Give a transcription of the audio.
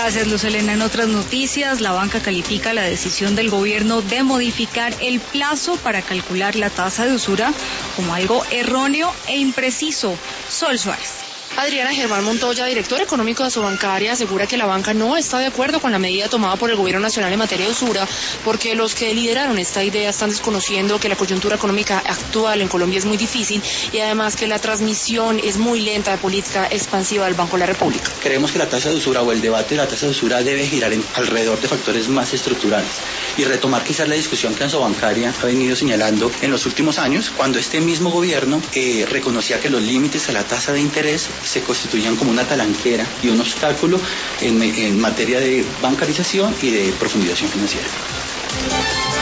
Gracias, Luz Helena. En otras noticias, la banca califica la decisión del gobierno de modificar el plazo para calcular la tasa de usura como algo erróneo e impreciso. Sol Suárez. Adriana Germán Montoya, director económico de Asobancaria, asegura que la banca no está de acuerdo con la medida tomada por el gobierno nacional en materia de usura, porque los que lideraron esta idea están desconociendo que la coyuntura económica actual en Colombia es muy difícil y además que la transmisión es muy lenta de política expansiva del Banco de la República. Creemos que la tasa de usura o el debate de la tasa de usura debe girar alrededor de factores más estructurales y retomar quizás la discusión que Asobancaria ha venido señalando en los últimos años, cuando este mismo gobierno reconocía que los límites a la tasa de interés se constituían como una talanquera y un obstáculo en materia de bancarización y de profundización financiera.